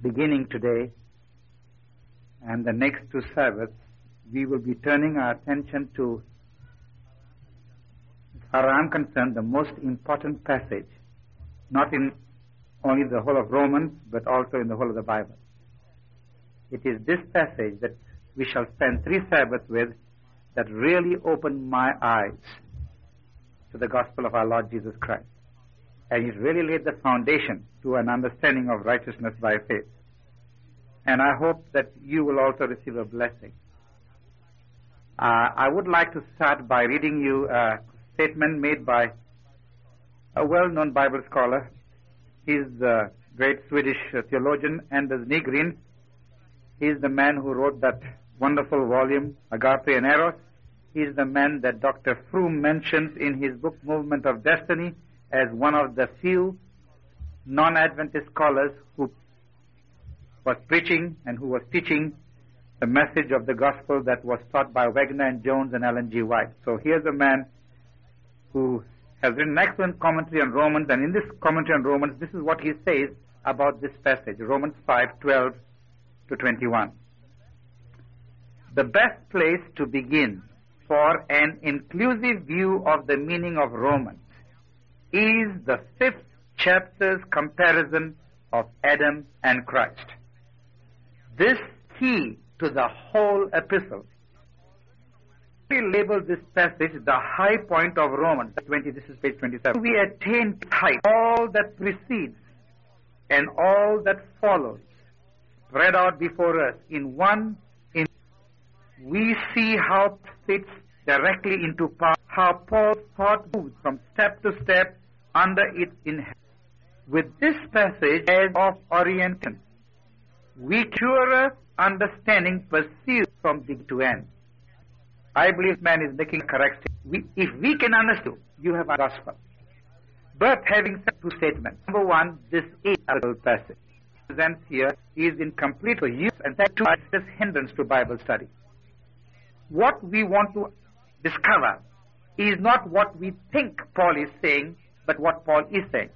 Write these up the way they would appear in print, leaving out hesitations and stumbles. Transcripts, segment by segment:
beginning today and the next two Sabbaths, we will be turning our attention to, as far as I'm concerned, the most important passage, not in only the whole of Romans, but also in the whole of the Bible. It is this passage that we shall spend 3 Sabbaths with that really opened my eyes to the gospel of our Lord Jesus Christ. And it really laid the foundation to an understanding of righteousness by faith. And I hope that you will also receive a blessing. I would like to start by reading you a statement made by a well-known Bible scholar. He's the great Swedish theologian Anders Nygren. He's the man who wrote that wonderful volume, Agape and Eros. He's the man that Dr. Froome mentions in his book, Movement of Destiny, as one of the few non-Adventist scholars who was preaching and who was teaching the message of the gospel that was taught by Wagner and Jones and Ellen G. White. So here's a man who has written an excellent commentary on Romans, and in this commentary on Romans, this is what he says about this passage, Romans 5:12 to 21. The best place to begin for an inclusive view of the meaning of Romans is the 5th chapter's comparison of Adam and Christ. This key to the whole epistle. We label this passage the high point of Romans. 20, this is page 27. We attain height, all that precedes and all that follows, spread out before us in one. We see how it fits directly into part, how Paul's thought moves from step to step under its inheritance. With this passage as of orientation, we clearer understanding pursued from beginning to end. I believe man is making a correct statement. If we can understand, you have a gospel. But having said 2 statements, number one, this is a passage. Presents here is in complete use, and that too is hindrance to Bible study. What we want to discover is not what we think Paul is saying, but what Paul is saying.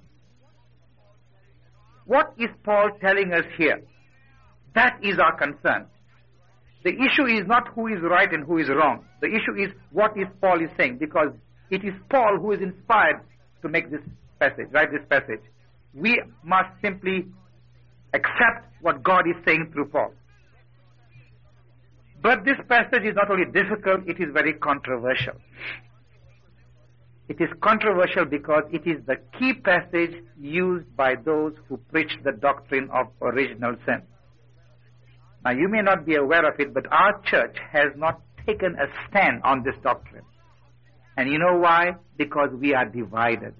What is Paul telling us here? That is our concern. The issue is not who is right and who is wrong. The issue is what is Paul is saying, because it is Paul who is inspired to make this passage, write this passage. We must simply accept what God is saying through Paul. But this passage is not only difficult, it is very controversial. It is controversial because it is the key passage used by those who preach the doctrine of original sin. Now, you may not be aware of it, but our church has not taken a stand on this doctrine. And you know why? Because we are divided.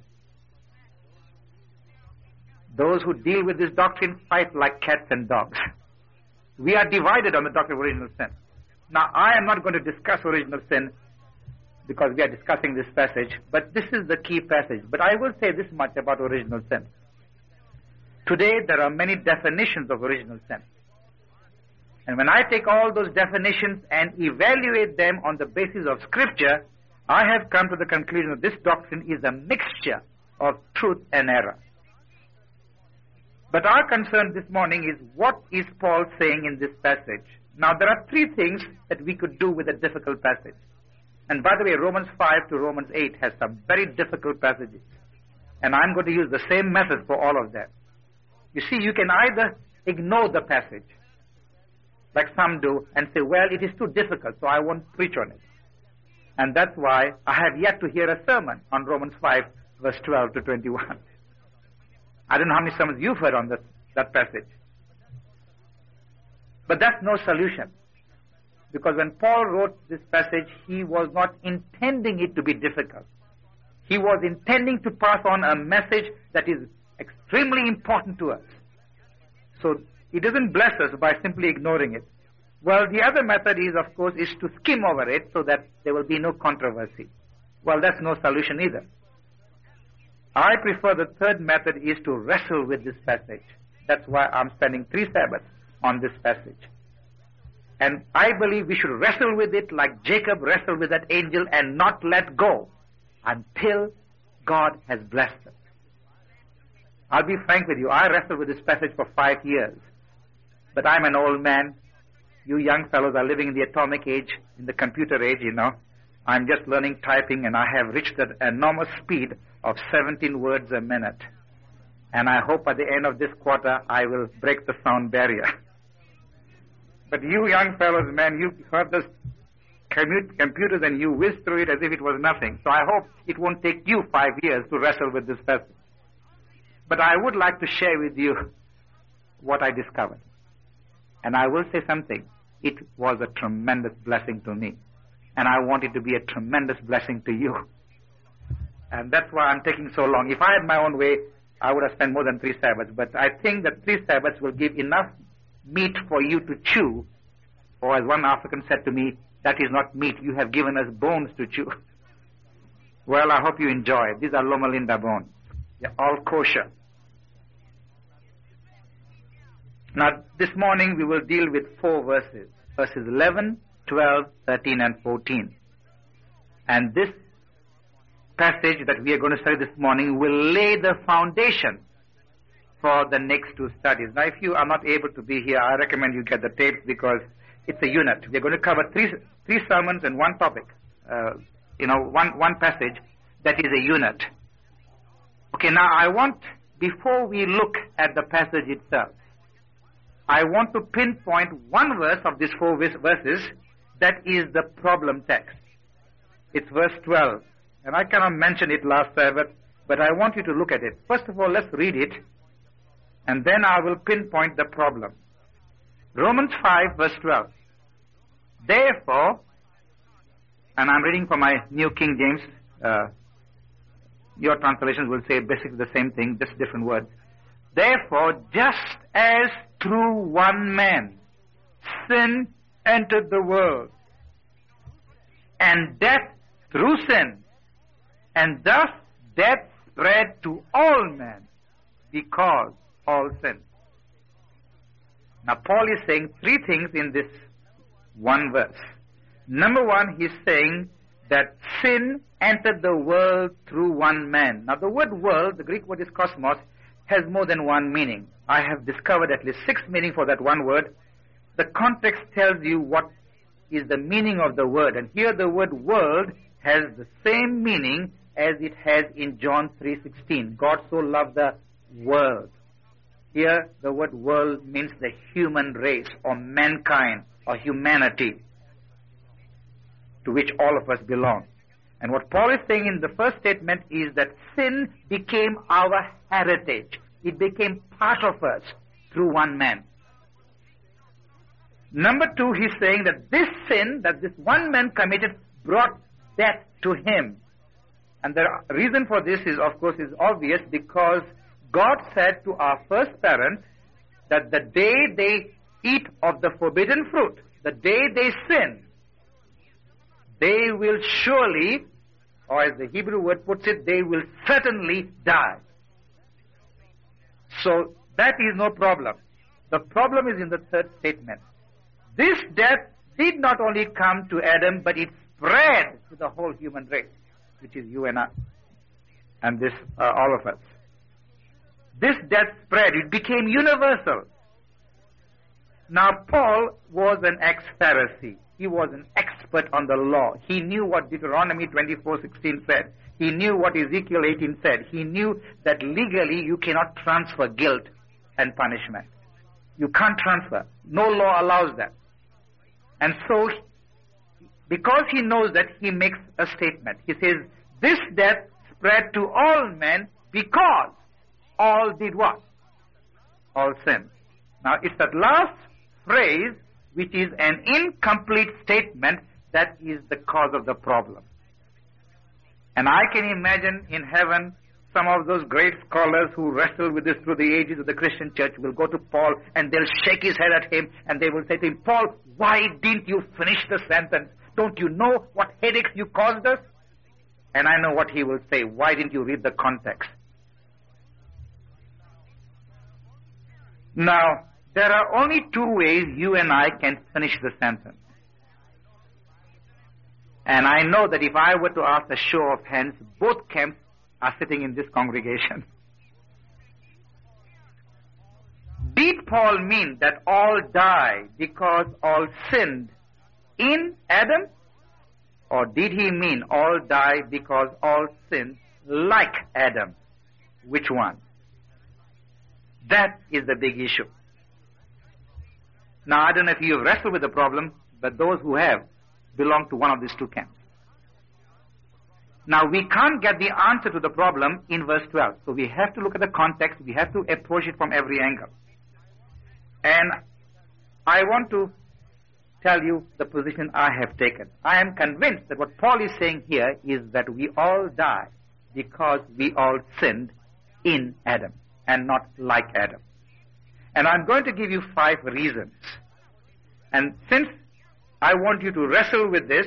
Those who deal with this doctrine fight like cats and dogs. We are divided on the doctrine of original sin. Now, I am not going to discuss original sin because we are discussing this passage, but this is the key passage. But I will say this much about original sin. Today, there are many definitions of original sin. And when I take all those definitions and evaluate them on the basis of Scripture, I have come to the conclusion that this doctrine is a mixture of truth and error. But our concern this morning is, what is Paul saying in this passage? Now, there are 3 things that we could do with a difficult passage. And by the way, Romans 5 to Romans 8 has some very difficult passages. And I'm going to use the same method for all of them. You see, you can either ignore the passage, like some do, and say, well, it is too difficult, so I won't preach on it. And that's why I have yet to hear a sermon on Romans 5, verse 12 to 21. I don't know how many sermons you've heard on that passage. But that's no solution. Because when Paul wrote this passage, he was not intending it to be difficult. He was intending to pass on a message that is extremely important to us. So he doesn't bless us by simply ignoring it. Well, the other method is, of course, is to skim over it so that there will be no controversy. Well, that's no solution either. I prefer the third method is to wrestle with this passage. That's why I'm spending 3 Sabbaths on this passage. And I believe we should wrestle with it like Jacob wrestled with that angel and not let go until God has blessed us. I'll be frank with you. I wrestled with this passage for 5 years. But I'm an old man. You young fellows are living in the atomic age, in the computer age, you know. I'm just learning typing, and I have reached an enormous speed of 17 words a minute. And I hope by the end of this quarter, I will break the sound barrier. But you young fellows, man, you have those computers and you whiz through it as if it was nothing. So I hope it won't take you 5 years to wrestle with this passage. But I would like to share with you what I discovered. And I will say something. It was a tremendous blessing to me. And I want it to be a tremendous blessing to you. And that's why I'm taking so long. If I had my own way, I would have spent more than 3 Sabbaths. But I think that 3 Sabbaths will give enough meat for you to chew. Or as one African said to me, that is not meat. You have given us bones to chew. Well, I hope you enjoy it. These are Loma Linda bones. They're all kosher. Now, this morning we will deal with 4 verses. Verses 11, 12, 13, and 14. And this passage that we are going to study this morning will lay the foundation for the next 2 studies. Now, if you are not able to be here, I recommend you get the tapes because it's a unit. We are going to cover three sermons and 1 topic. One passage that is a unit. Okay, now I want, before we look at the passage itself, I want to pinpoint 1 verse of these 4 verses that is the problem text. It's verse 12. And I cannot mention it last Sabbath, but I want you to look at it. First of all, let's read it, and then I will pinpoint the problem. Romans 5, verse 12. Therefore, and I'm reading from my New King James, your translations will say basically the same thing, just different words. Therefore, just as through one man sin entered the world, and death through sin, and thus death spread to all men because all sinned. Now Paul is saying 3 things in this 1 verse. Number 1, he's saying that sin entered the world through one man. Now the word world, the Greek word is cosmos, has more than 1 meaning. I have discovered at least 6 meanings for that 1 word. The context tells you what is the meaning of the word. And here the word world has the same meaning as it has in John 3:16. God so loved the world. Here the word world means the human race or mankind or humanity to which all of us belong. And what Paul is saying in the first statement is that sin became our heritage. It became part of us through one man. Number 2, he's saying that this sin that this one man committed brought death to him. And the reason for this is, of course, is obvious, because God said to our first parents that the day they eat of the forbidden fruit, the day they sin, they will surely, or as the Hebrew word puts it, they will certainly die. So that is no problem. The problem is in the third statement. This death did not only come to Adam, but it spread to the whole human race, which is you and I, and this all of us. This death spread, it became universal. Now Paul was an ex-Pharisee. He was an expert on the law. He knew what Deuteronomy 24:16 said. He knew what Ezekiel 18 said. He knew that legally you cannot transfer guilt and punishment. You can't transfer. No law allows that. And so, because he knows that, he makes a statement. He says, this death spread to all men because all did what? All sinned. Now, it's that last phrase which is an incomplete statement that is the cause of the problem. And I can imagine in heaven some of those great scholars who wrestled with this through the ages of the Christian church will go to Paul and they'll shake his head at him and they will say to him, Paul, why didn't you finish the sentence? Don't you know what headaches you caused us? And I know what he will say. Why didn't you read the context? Now, there are only 2 ways you and I can finish the sentence. And I know that if I were to ask a show of hands, both camps are sitting in this congregation. Did Paul mean that all die because all sinned in Adam? Or did he mean all die because all sinned like Adam? Which one? That is the big issue. Now, I don't know if you have wrestled with the problem, but those who have belong to one of these two camps. Now, we can't get the answer to the problem in verse 12. So we have to look at the context. We have to approach it from every angle. And I want to tell you the position I have taken. I am convinced that what Paul is saying here is that we all die because we all sinned in Adam and not like Adam. And I'm going to give you 5 reasons. And since I want you to wrestle with this,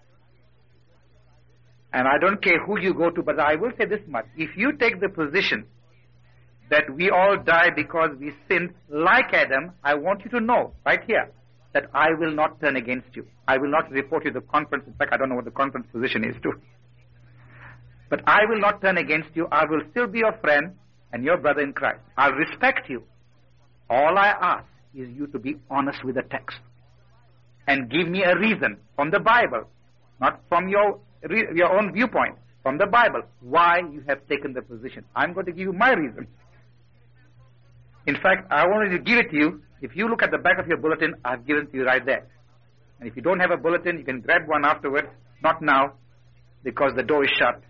and I don't care who you go to, but I will say this much. If you take the position that we all die because we sinned like Adam, I want you to know right here that I will not turn against you. I will not report you to the conference. In fact, I don't know what the conference position is too. But I will not turn against you. I will still be your friend and your brother in Christ. I'll respect you. All I ask is you to be honest with the text and give me a reason from the Bible, not from your own viewpoint, from the Bible, why you have taken the position. I'm going to give you my reason. In fact, I wanted to give it to you. If you look at the back of your bulletin, I've given it to you right there. And if you don't have a bulletin, you can grab one afterwards. Not now, because the door is shut.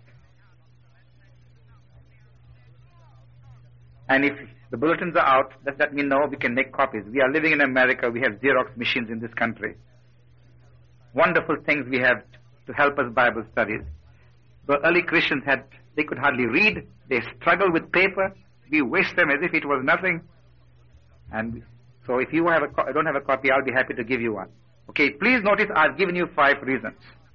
And if the bulletins are out, let me know, we can make copies. We are living in America. We have Xerox machines in this country. Wonderful things we have to help us Bible studies. The early Christians they could hardly read. They struggled with paper. We waste them as if it was nothing. And so if you don't have a copy, I'll be happy to give you one. Okay, please notice I've given you 5 reasons.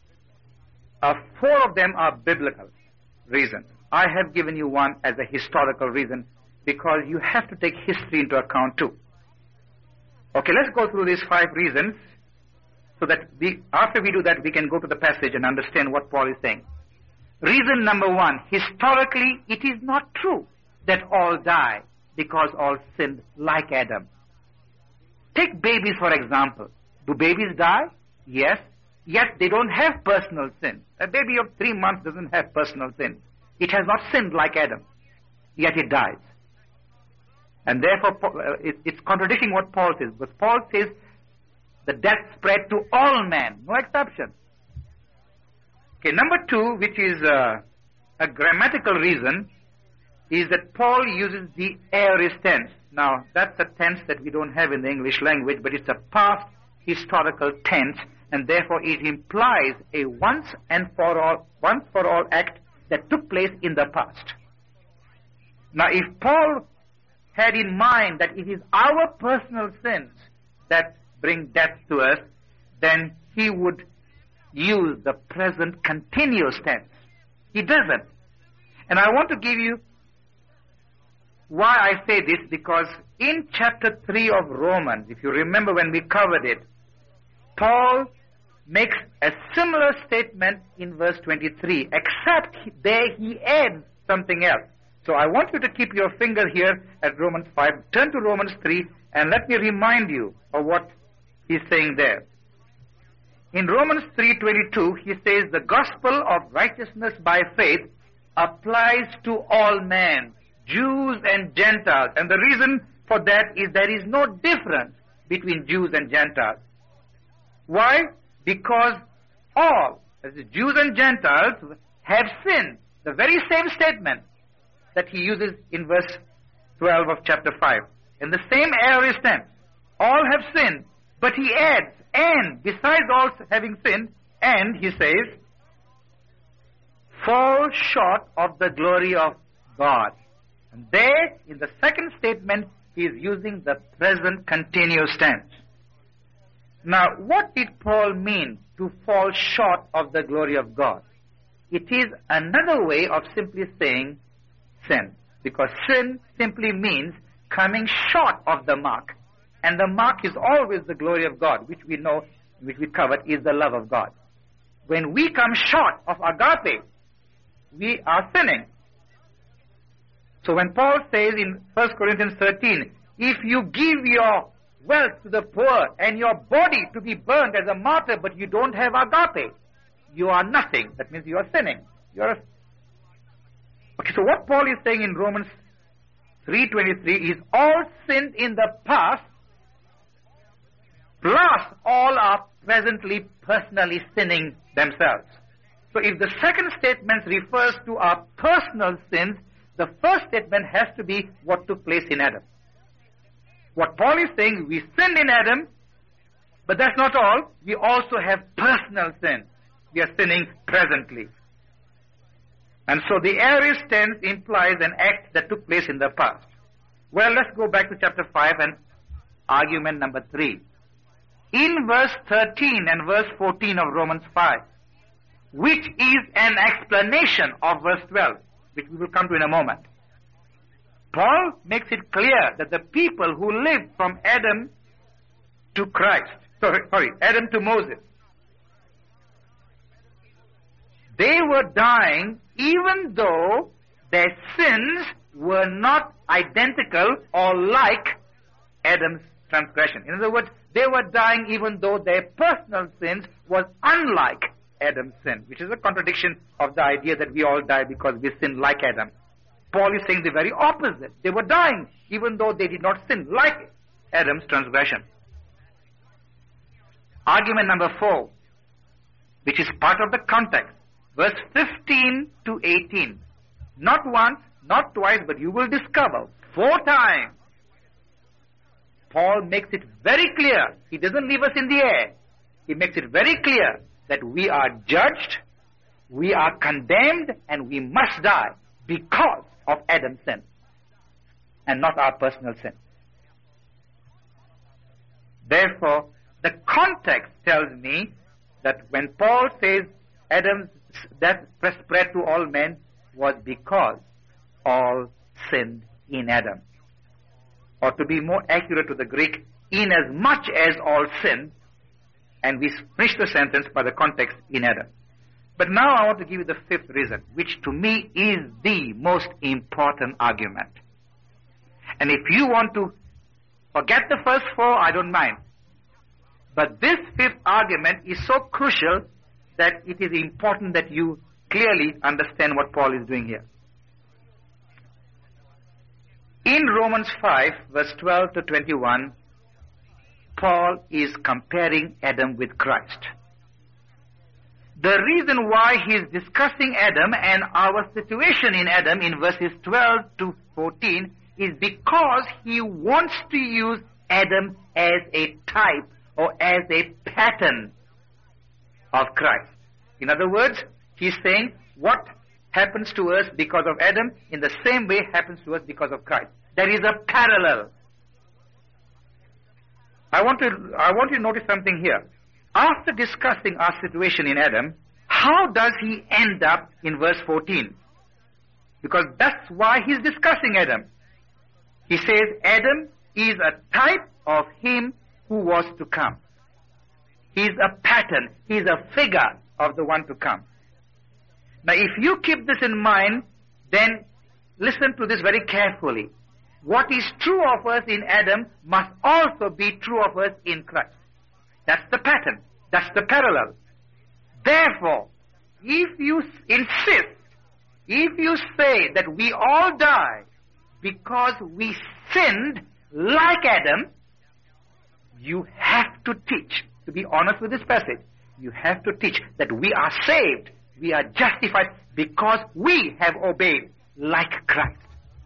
4 of them are biblical reasons. I have given you one as a historical reason because you have to take history into account too. Okay, let's go through these 5 reasons so that after we do that, we can go to the passage and understand what Paul is saying. Reason number 1, historically, it is not true that all die because all sinned like Adam. Take babies, for example. Do babies die? Yes. Yet they don't have personal sin. A baby of 3 months doesn't have personal sin. It has not sinned like Adam. Yet it dies. And therefore, it's contradicting what Paul says. But Paul says the death spread to all men, no exception. Okay, number 2, which is a grammatical reason, is that Paul uses the aorist tense. Now, that's a tense that we don't have in the English language, but it's a past historical tense, and therefore it implies a once for all act that took place in the past. Now, if Paul had in mind that it is our personal sins that bring death to us, then he would use the present continuous tense. He doesn't. And I want to give you why I say this, because in chapter 3 of Romans, if you remember when we covered it, Paul makes a similar statement in verse 23, except there he adds something else. So I want you to keep your finger here at Romans 5. Turn to Romans 3 and let me remind you of what he's saying there. In Romans 3:22, he says the gospel of righteousness by faith applies to all men, Jews and Gentiles. And the reason for that is there is no difference between Jews and Gentiles. Why? Because all, as Jews and Gentiles, have sinned. The very same statement that he uses in verse 12 of chapter 5. In the same aorist tense, all have sinned, but he adds, and besides all having sinned, and he says, fall short of the glory of God. And there, in the second statement, he is using the present continuous tense. Now, what did Paul mean to fall short of the glory of God? It is another way of simply saying sin, because sin simply means coming short of the mark. And the mark is always the glory of God, which we know, which we covered, is the love of God. When we come short of agape, we are sinning. So when Paul says in 1 Corinthians 13, if you give your wealth to the poor and your body to be burned as a martyr, but you don't have agape, you are nothing. That means you are sinning. Okay, so what Paul is saying in Romans 3:23 is all sinned in the past, plus all are presently personally sinning themselves. So if the second statement refers to our personal sins, the first statement has to be what took place in Adam. What Paul is saying, we sinned in Adam, but that's not all. We also have personal sin. We are sinning presently. And so the aorist tense implies an act that took place in the past. Well, let's go back to chapter 5 and argument number 3. In verse 13 and verse 14 of Romans 5, which is an explanation of verse 12, which we will come to in a moment, Paul makes it clear that the people who lived from Adam to Adam to Moses, they were dying even though their sins were not identical or like Adam's transgression. In other words, they were dying even though their personal sins was unlike Adam's sin, which is a contradiction of the idea that we all die because we sin like Adam. Paul is saying the very opposite. They were dying even though they did not sin like Adam's transgression. Argument number 4, which is part of the context, verse 15 to 18. Not once, not twice, but you will discover 4 times. Paul makes it very clear. He doesn't leave us in the air. He makes it very clear that we are judged, we are condemned, and we must die because of Adam's sin and not our personal sin. Therefore, the context tells me that when Paul says Adam's death spread to all men was because all sinned in Adam. Or to be more accurate to the Greek, in as much as all sinned, and we finish the sentence by the context in Adam. But now I want to give you the 5th reason, which to me is the most important argument. And if you want to forget the first 4, I don't mind. But this 5th argument is so crucial that it is important that you clearly understand what Paul is doing here. In Romans 5, verse 12 to 21, Paul is comparing Adam with Christ. The reason why he is discussing Adam and our situation in Adam in verses 12 to 14 is because he wants to use Adam as a type or as a pattern of Christ. In other words, he's saying what happens to us because of Adam in the same way happens to us because of Christ. There is a parallel. I want you to notice something here. After discussing our situation in Adam, how does he end up in verse 14? Because that's why he's discussing Adam. He says Adam is a type of him who was to come. He's a pattern. He's a figure of the one to come. Now, if you keep this in mind, then listen to this very carefully. What is true of us in Adam must also be true of us in Christ. That's the pattern. That's the parallel. Therefore, if you insist, if you say that we all die because we sinned like Adam, you have to teach, to be honest with this passage, you have to teach that we are saved, we are justified because we have obeyed like Christ.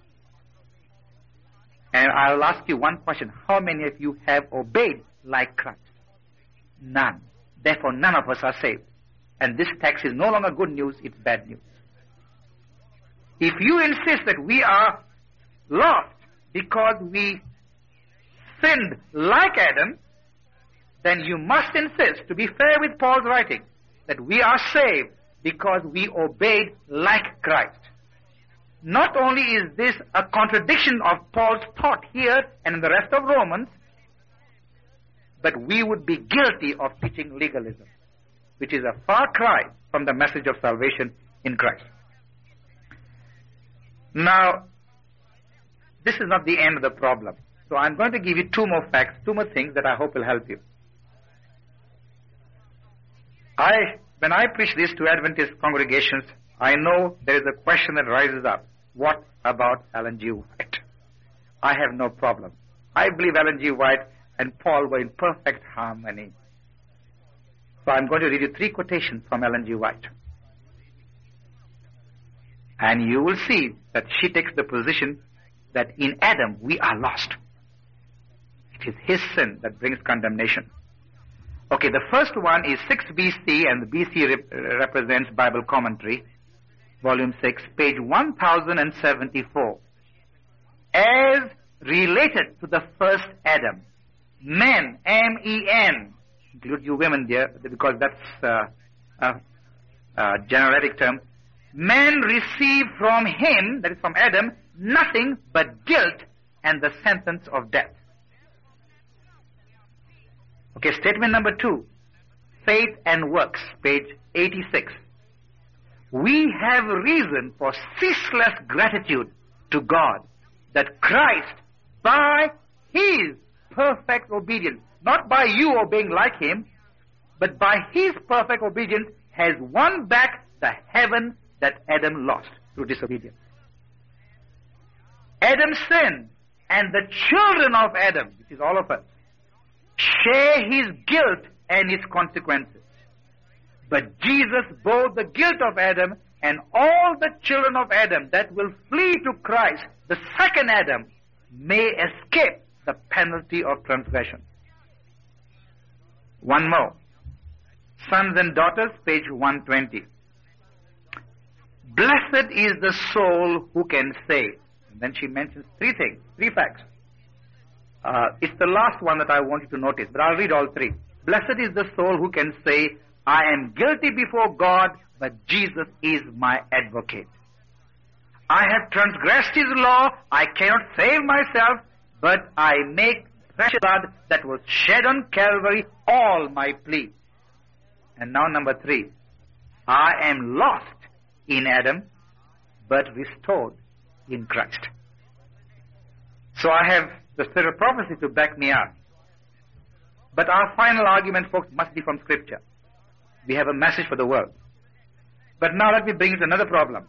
And I'll ask you one question. How many of you have obeyed like Christ? None. Therefore, none of us are saved. And this text is no longer good news, it's bad news. If you insist that we are lost because we sinned like Adam, then you must insist, to be fair with Paul's writing, that we are saved because we obeyed like Christ. Not only is this a contradiction of Paul's thought here and in the rest of Romans, but we would be guilty of teaching legalism, which is a far cry from the message of salvation in Christ. Now, this is not the end of the problem. So I'm going to give you two more facts, two more things that I hope will help you. When I preach this to Adventist congregations, I know there is a question that rises up. What about Ellen G. White? I have no problem. I believe Ellen G. White and Paul were in perfect harmony. So I'm going to read you three quotations from Ellen G. White. And you will see that she takes the position that in Adam we are lost. It is his sin that brings condemnation. Okay, the first one is 6 BC, and the BC represents Bible Commentary, Volume 6, page 1074. As related to the first Adam, men, M-E-N, include you women there, because that's a generic term, men receive from him, that is from Adam, nothing but guilt and the sentence of death. Okay, statement number 2, faith and works, page 86. We have reason for ceaseless gratitude to God that Christ, by his perfect obedience, not by you obeying like him, but by his perfect obedience, has won back the heaven that Adam lost through disobedience. Adam sinned, and the children of Adam, which is all of us, share his guilt and his consequences. But Jesus bore the guilt of Adam, and all the children of Adam that will flee to Christ, the second Adam, may escape the penalty of transgression. One more. Sons and Daughters, page 120. Blessed is the soul who can say. And then she mentions three things, three facts. It's the last one that I want you to notice, but I'll read all three. Blessed is the soul who can say, I am guilty before God, but Jesus is my advocate. I have transgressed his law, I cannot save myself, but I make precious blood that was shed on Calvary all my plea. And now number 3, I am lost in Adam, but restored in Christ. So I have the spirit of prophecy to back me up. But our final argument, folks, must be from Scripture. We have a message for the world. But now let me bring you to another problem.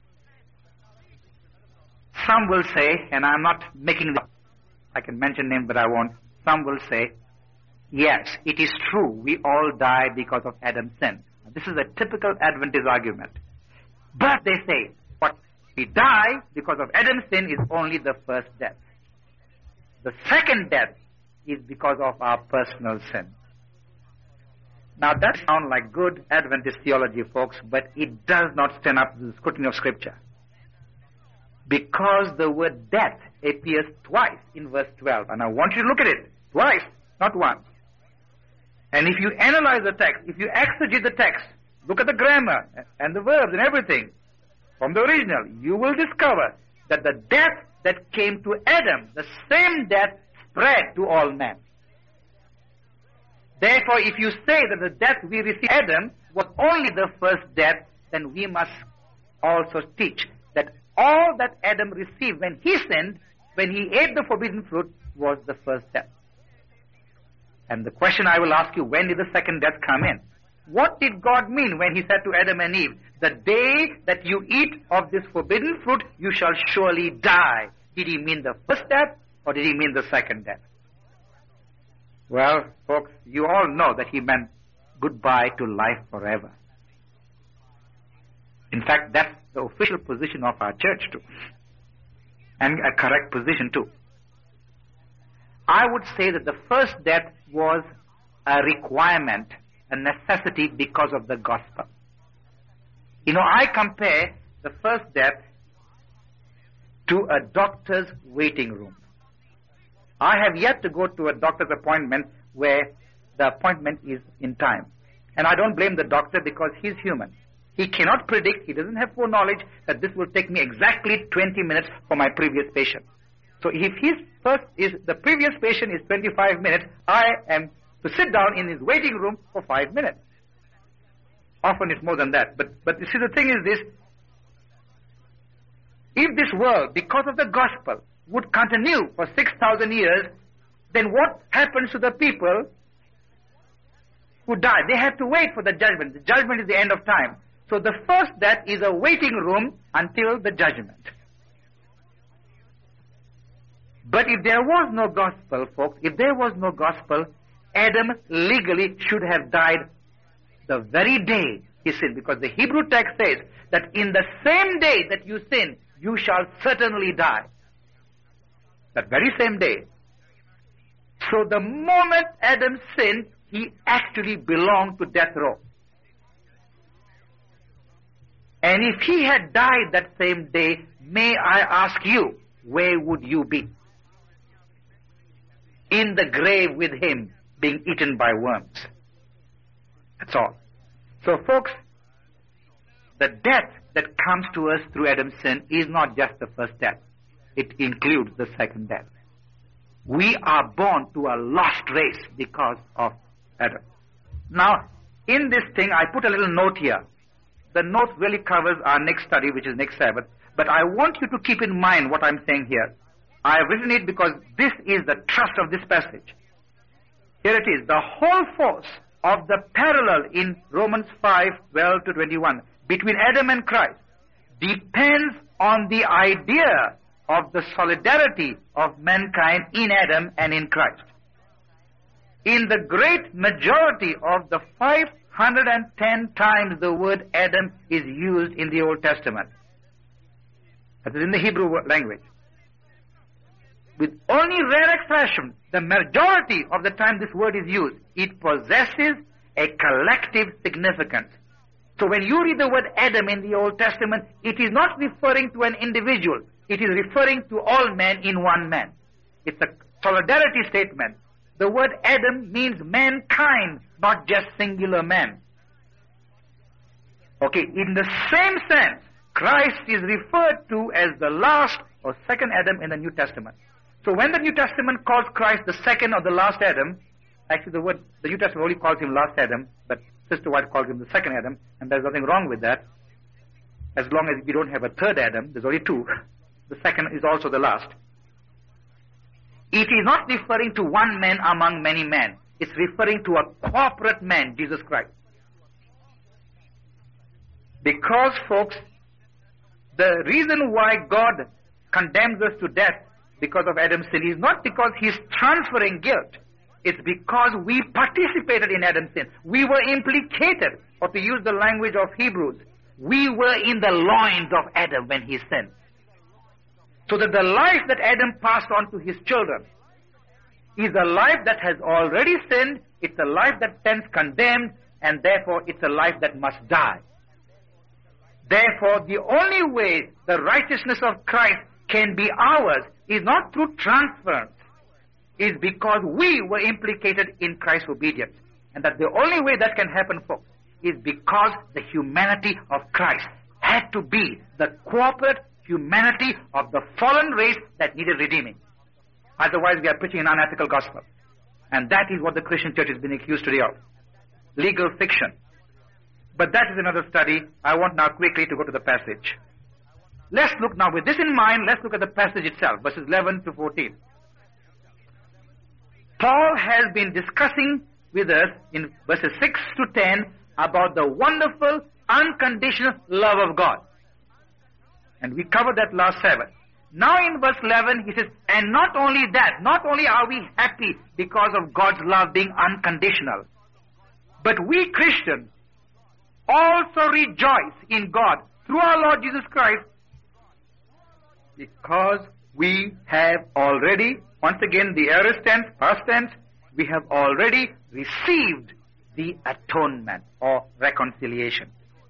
Some will say, and I'm not making it up, I can mention names but I won't. Some will say, yes, it is true, we all die because of Adam's sin. This is a typical Adventist argument. But they say, what we die because of Adam's sin is only the first death. The second death is because of our personal sin. Now that sounds like good Adventist theology, folks, but it does not stand up to the scrutiny of Scripture. Because the word death appears twice in verse 12. And I want you to look at it. Twice, not once. And if you analyze the text, if you exegete the text, look at the grammar and the verbs and everything from the original, you will discover that the death that came to Adam, the same death spread to all men. Therefore, if you say that the death we received Adam was only the first death, then we must also teach that all that Adam received when he sinned, when he ate the forbidden fruit, was the first death. And the question I will ask you, when did the second death come in? What did God mean when he said to Adam and Eve, the day that you eat of this forbidden fruit, you shall surely die? Did he mean the first death, or did he mean the second death? Well, folks, you all know that he meant goodbye to life forever. In fact, that's the official position of our church too. And a correct position too. I would say that the first death was a requirement, a necessity because of the gospel. You know, I compare the first death to a doctor's waiting room. I have yet to go to a doctor's appointment where the appointment is in time. And I don't blame the doctor because he's human. He cannot predict, he doesn't have foreknowledge that this will take me exactly 20 minutes for my previous patient. So if the previous patient is 25 minutes, I am to sit down in his waiting room for 5 minutes. Often it's more than that. But you see, the thing is this, if this world, because of the gospel, would continue for 6,000 years, then what happens to the people who die? They have to wait for the judgment. The judgment is the end of time. So the first death is a waiting room until the judgment. But if there was no gospel, folks, if there was no gospel, Adam legally should have died the very day he sinned, because the Hebrew text says that in the same day that you sin, you shall certainly die. That very same day. So the moment Adam sinned, he actually belonged to death row. And if he had died that same day, may I ask you, where would you be? In the grave with him, being eaten by worms. That's all. So folks, the death that comes to us through Adam's sin is not just the first death. It includes the second death. We are born to a lost race because of Adam. Now, in this thing, I put a little note here. The note really covers our next study, which is next Sabbath. But I want you to keep in mind what I'm saying here. I have written it because this is the thrust of this passage. Here it is. The whole force of the parallel in Romans 5:12 to 21 between Adam and Christ depends on the idea of the solidarity of mankind in Adam and in Christ. In the great majority of the 510 times the word Adam is used in the Old Testament, that is in the Hebrew language, with only rare exception, the majority of the time this word is used, it possesses a collective significance. So when you read the word Adam in the Old Testament, it is not referring to an individual. It is referring to all men in one man. It's a solidarity statement. The word Adam means mankind, not just singular man. Okay, in the same sense, Christ is referred to as the last or second Adam in the New Testament. So when the New Testament calls Christ the second or the last Adam, actually the New Testament only calls him last Adam, but Sister White calls him the second Adam, and there's nothing wrong with that. As long as we don't have a third Adam, there's only two. The second is also the last. It is not referring to one man among many men. It's referring to a corporate man, Jesus Christ. Because, folks, the reason why God condemns us to death because of Adam's sin is not because he's transferring guilt. It's because we participated in Adam's sin. We were implicated, or to use the language of Hebrews, we were in the loins of Adam when he sinned. So that the life that Adam passed on to his children is a life that has already sinned, it's a life that stands condemned, and therefore it's a life that must die. Therefore, the only way the righteousness of Christ can be ours is not through transference, is because we were implicated in Christ's obedience. And that the only way that can happen, folks, is because the humanity of Christ had to be the corporate humanity of the fallen race that needed redeeming. Otherwise, we are preaching an unethical gospel. And that is what the Christian church has been accused today of. Legal fiction. But that is another study. I want now quickly to go to the passage. Let's look now, with this in mind, let's look at the passage itself, verses 11 to 14. Paul has been discussing with us in verses 6 to 10 about the wonderful, unconditional love of God. And we covered that last Sabbath. Now in verse 11, he says, and not only that, not only are we happy because of God's love being unconditional, but we Christians also rejoice in God through our Lord Jesus Christ, because we have already, once again the aorist tense, past tense, we have already received the atonement or reconciliation.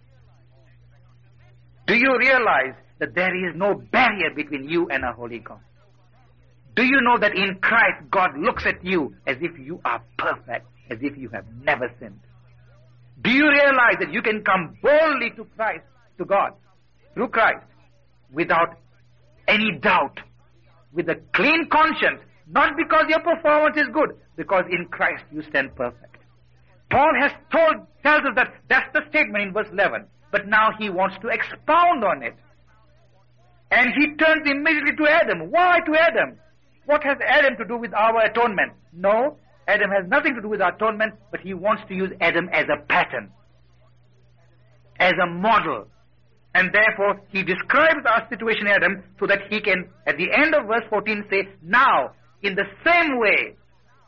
Do you realize that there is no barrier between you and a holy God? Do you know that in Christ God looks at you as if you are perfect, as if you have never sinned? Do you realize that you can come boldly to Christ, to God, through Christ, without any doubt, with a clean conscience, not because your performance is good, because in Christ you stand perfect. Paul tells us that that's the statement in verse 11, but now he wants to expound on it. And he turns immediately to Adam. Why to Adam? What has Adam to do with our atonement? No, Adam has nothing to do with our atonement, but he wants to use Adam as a pattern, as a model. And therefore, he describes our situation, Adam, so that he can, at the end of verse 14, say, now, in the same way,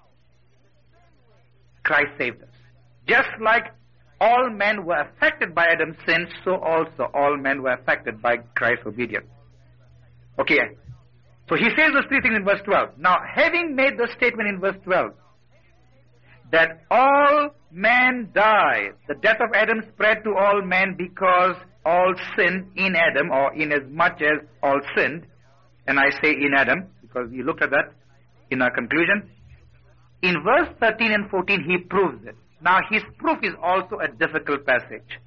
Christ saved us. Just like all men were affected by Adam's sin, so also all men were affected by Christ's obedience. Okay, so he says those three things in verse 12. Now, having made the statement in verse 12, that all men die, the death of Adam spread to all men because all sinned in Adam, or in as much as all sinned, and I say in Adam, because we looked at that in our conclusion. In verse 13 and 14, he proves it. Now, his proof is also a difficult passage,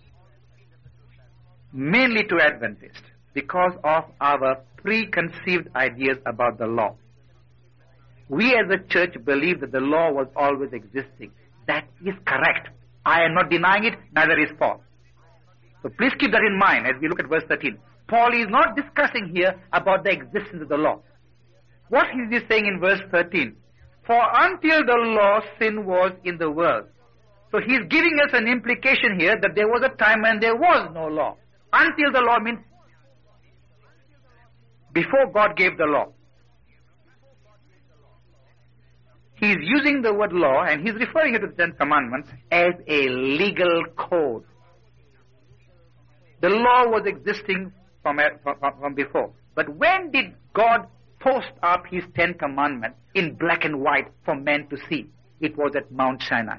mainly to Adventists, because of our preconceived ideas about the law. We as a church believe that the law was always existing. That is correct. I am not denying it, neither is Paul. So please keep that in mind as we look at verse 13. Paul is not discussing here about the existence of the law. What is he saying in verse 13? For until the law, sin was in the world. So he's giving us an implication here that there was a time when there was no law. Until the law means before God gave the law. He's using the word law, and he's referring to the Ten Commandments as a legal code. The law was existing from before. But when did God post up his Ten Commandments in black and white for men to see? It was at Mount Sinai.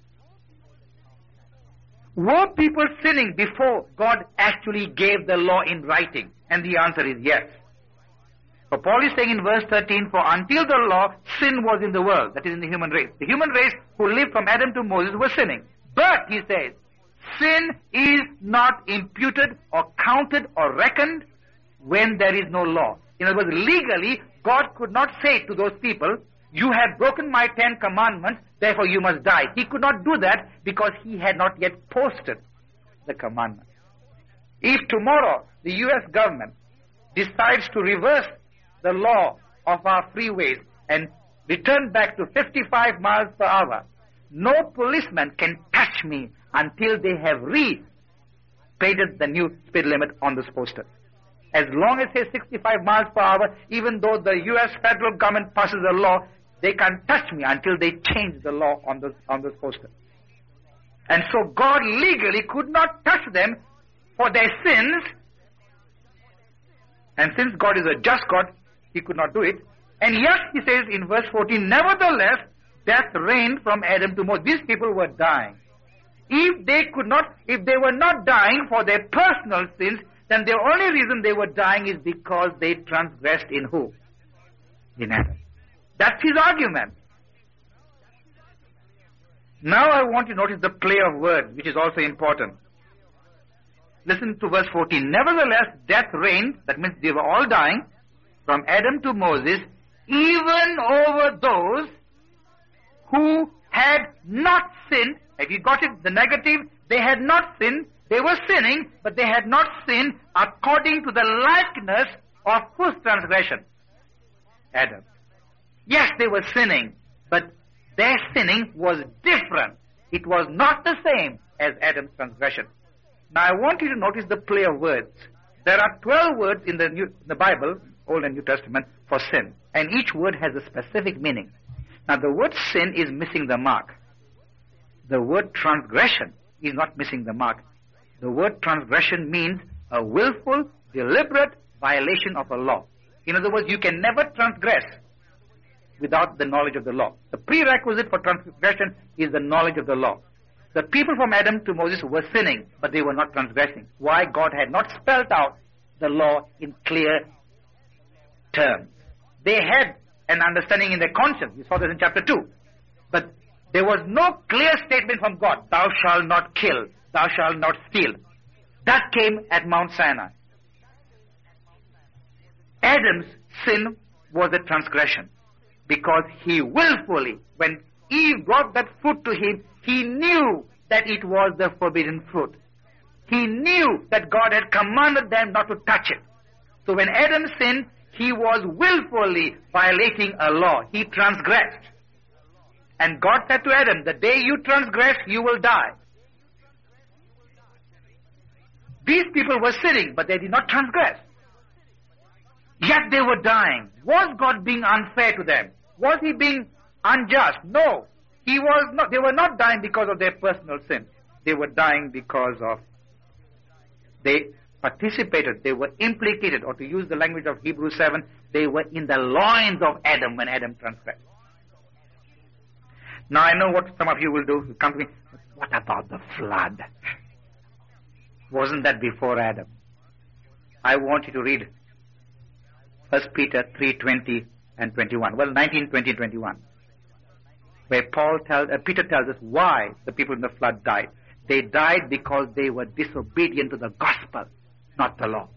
Were people sinning before God actually gave the law in writing? And the answer is yes. So Paul is saying in verse 13, for until the law, sin was in the world, that is in the human race. The human race who lived from Adam to Moses was sinning. But, he says, sin is not imputed or counted or reckoned when there is no law. In other words, legally, God could not say to those people, you have broken my 10 commandments, therefore you must die. He could not do that because he had not yet posted the commandment. If tomorrow the U.S. government decides to reverse the law of our freeways and return back to 55 miles per hour, no policeman can touch me until they have re-painted the new speed limit on this poster. As long as it says 65 miles per hour, even though the U.S. federal government passes a law, they can't touch me until they change the law on this poster. And so God legally could not touch them for their sins. And since God is a just God, he could not do it. And yet, he says in verse 14, nevertheless, death reigned from Adam to Moses. These people were dying. If they were not dying for their personal sins, then the only reason they were dying is because they transgressed in who? In Adam. That's his argument. Now I want you to notice the play of words, which is also important. Listen to verse 14. Nevertheless, death reigned, that means they were all dying, from Adam to Moses, even over those who had not sinned. Have you got it? The negative, they had not sinned. They were sinning, but they had not sinned according to the likeness of whose transgression? Adam. Yes, they were sinning, but their sinning was different. It was not the same as Adam's transgression. Now I want you to notice the play of words. There are 12 words in the Bible, Old and New Testament, for sin. And each word has a specific meaning. Now the word sin is missing the mark. The word transgression is not missing the mark. The word transgression means a willful, deliberate violation of a law. In other words, you can never transgress without the knowledge of the law. The prerequisite for transgression is the knowledge of the law. The people from Adam to Moses were sinning, but they were not transgressing. Why? God had not spelled out the law in clear terms. They had an understanding in their conscience. We saw this in chapter 2. But there was no clear statement from God, thou shalt not kill, thou shalt not steal. That came at Mount Sinai. Adam's sin was a transgression because he willfully, when Eve brought that fruit to him, he knew that it was the forbidden fruit. He knew that God had commanded them not to touch it. So when Adam sinned, he was willfully violating a law. He transgressed. And God said to Adam, the day you transgress, you will die. These people were sinning, but they did not transgress. Yet they were dying. Was God being unfair to them? Was he being unjust? No. He was not. They were not dying because of their personal sin. They were dying because of they participated, they were implicated, or to use the language of Hebrews 7, they were in the loins of Adam when Adam transgressed. Now I know what some of you will do. You come to me, what about the flood? Wasn't that before Adam? I want you to read 1 Peter 3:20 and 21. Well, 19, 20, 21. Where Peter tells us why the people in the flood died. They died because they were disobedient to the gospel, not the law.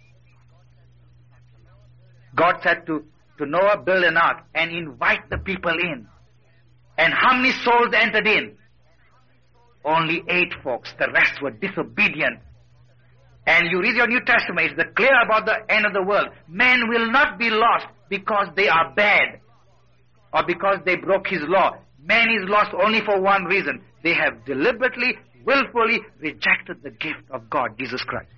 God said to Noah, build an ark and invite the people in. And how many souls entered in? Only 8 folks. The rest were disobedient. And you read your New Testament, it's clear about the end of the world. Men will not be lost because they are bad or because they broke his law. Man is lost only for one reason. They have deliberately, willfully rejected the gift of God, Jesus Christ.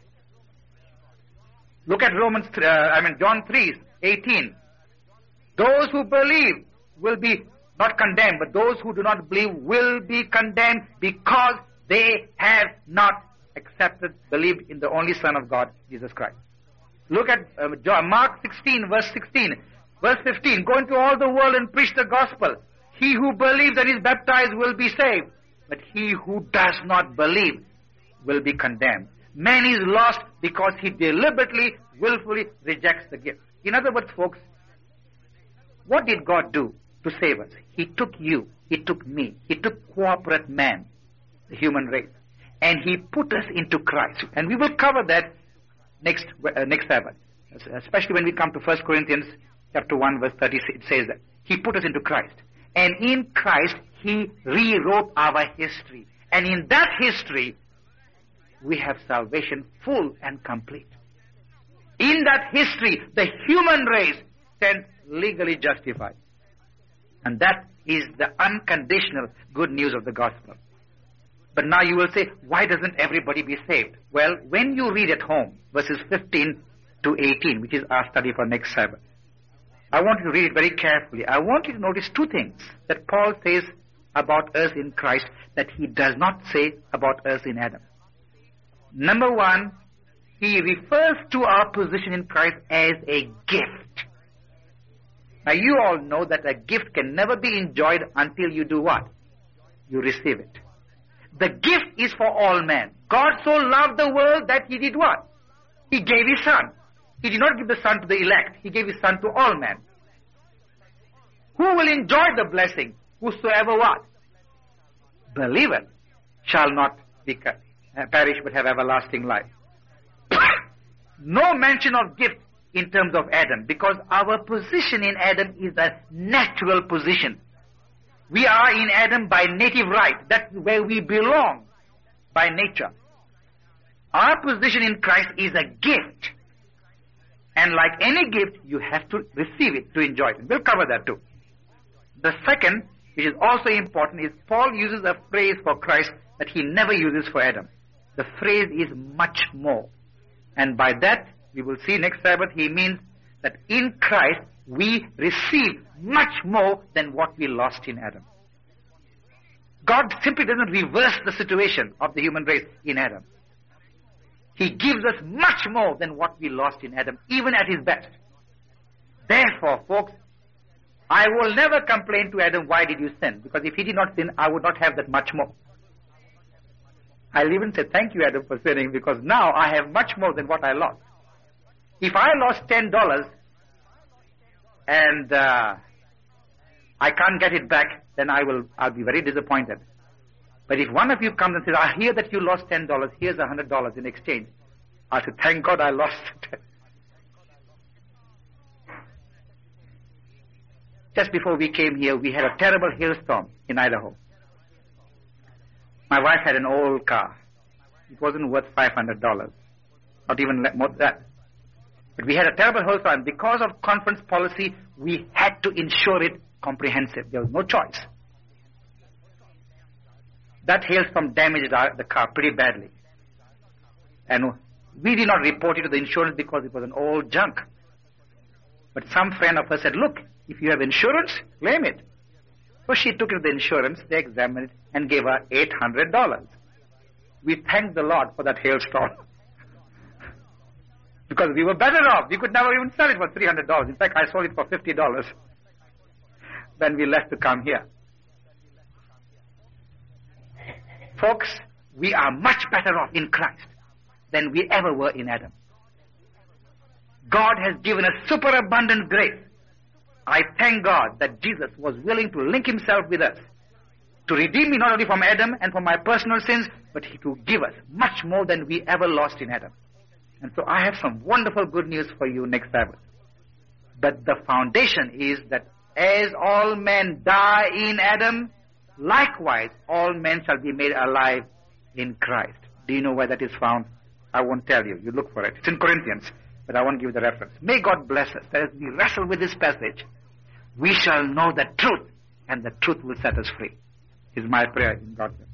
Look at John 3:18. Those who believe will be not condemned, but those who do not believe will be condemned because they have not believed in the only Son of God, Jesus Christ. Look at Mark 16, verse 16. Verse 15, go into all the world and preach the gospel. He who believes and is baptized will be saved, but he who does not believe will be condemned. Man is lost because he deliberately, willfully rejects the gift. In other words, folks, what did God do to save us? He took you, he took me, he took corporate man, the human race, and he put us into Christ. And we will cover that next Sabbath, especially when we come to 1 Corinthians chapter 1, verse 36. It says that he put us into Christ. And in Christ, he rewrote our history. And in that history, we have salvation full and complete. In that history, the human race stands legally justified. And that is the unconditional good news of the gospel. But now you will say, why doesn't everybody be saved? Well, when you read at home, verses 15 to 18, which is our study for next Sabbath, I want you to read it very carefully. I want you to notice 2 things that Paul says about us in Christ that he does not say about us in Adam. Number 1, he refers to our position in Christ as a gift. Now you all know that a gift can never be enjoyed until you do what? You receive it. The gift is for all men. God so loved the world that he did what? He gave his Son. He did not give the Son to the elect. He gave his Son to all men. Who will enjoy the blessing? Whosoever what? Believeth shall not perish but have everlasting life. No mention of gift in terms of Adam, because our position in Adam is a natural position. We are in Adam by native right. That's where we belong by nature. Our position in Christ is a gift. And like any gift, you have to receive it to enjoy it. We'll cover that too. The second, which is also important, is Paul uses a phrase for Christ that he never uses for Adam. The phrase is much more. And by that, we will see next Sabbath, he means that in Christ, we receive much more than what we lost in Adam. God simply doesn't reverse the situation of the human race in Adam. He gives us much more than what we lost in Adam, even at his best. Therefore, folks, I will never complain to Adam, why did you sin? Because if he did not sin, I would not have that much more. I'll even say, thank you, Adam, for sinning, because now I have much more than what I lost. If I lost $10 and I can't get it back, then I'll be very disappointed. But if one of you comes and says, I hear that you lost $10, here's $100 in exchange, I'll say, thank God I lost it. Just before we came here, we had a terrible hailstorm in Idaho. My wife had an old car. It wasn't worth $500, not even more than that. But we had a terrible hailstorm. Because of conference policy, we had to insure it comprehensive. There was no choice. That hailstorm damaged the car pretty badly. And we did not report it to the insurance because it was an old junk. But some friend of us said, look, if you have insurance, claim it. So she took it to the insurance, they examined it, and gave her $800. We thanked the Lord for that hailstorm. Because we were better off. We could never even sell it for $300. In fact, I sold it for $50 when we left to come here. Folks, we are much better off in Christ than we ever were in Adam. God has given us superabundant grace. I thank God that Jesus was willing to link himself with us to redeem me not only from Adam and from my personal sins, but to give us much more than we ever lost in Adam. And so I have some wonderful good news for you next Sabbath. But the foundation is that as all men die in Adam, likewise all men shall be made alive in Christ. Do you know where that is found? I won't tell you. You look for it. It's in Corinthians, but I won't give you the reference. May God bless us that as we wrestle with this passage, we shall know the truth, and the truth will set us free. Is my prayer in God's name.